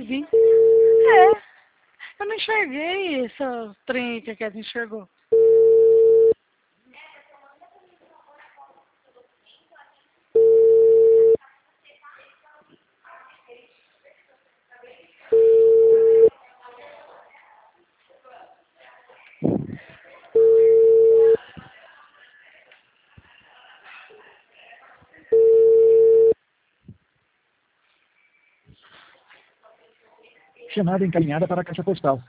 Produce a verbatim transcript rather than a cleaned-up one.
vi. É, eu não enxerguei esse trem que a Kézia enxergou. Chamada encaminhada para a caixa postal.